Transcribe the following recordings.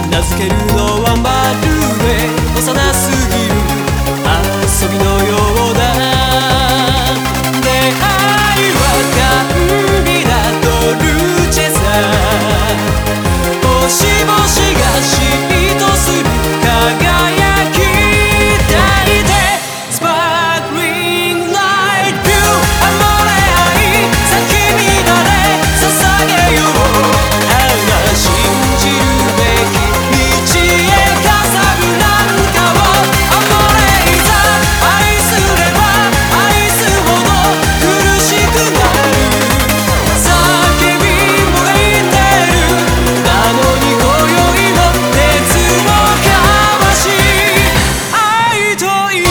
名付けるのはまるで幼すぎる遊びのようだ。出会いは甘美なドルチェさ、星々が嫉妬する輝き抱いてスパークリングライトビューアモレ愛咲き乱れ捧げよう。信じるべき道へカサブランカをアモレイザ愛すれば愛すほど苦しくなる。叫びもがいてるなのに今宵も鉄を交わし愛といる。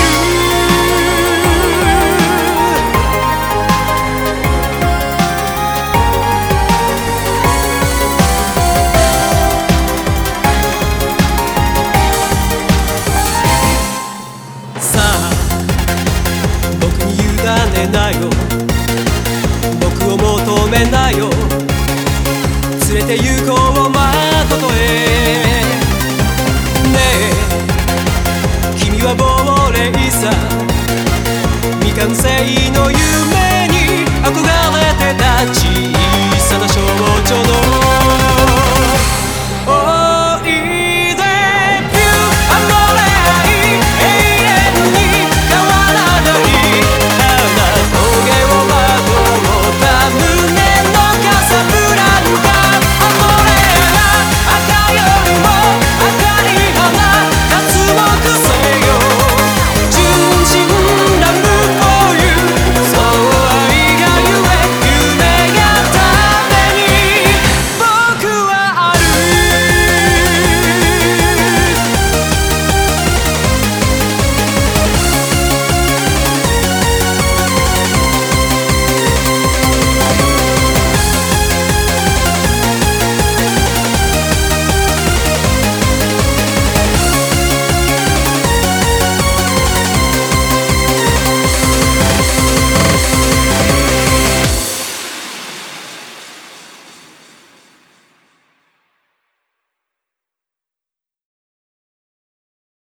さあ僕に委ねなよ、僕を求めなよ。連れて行こう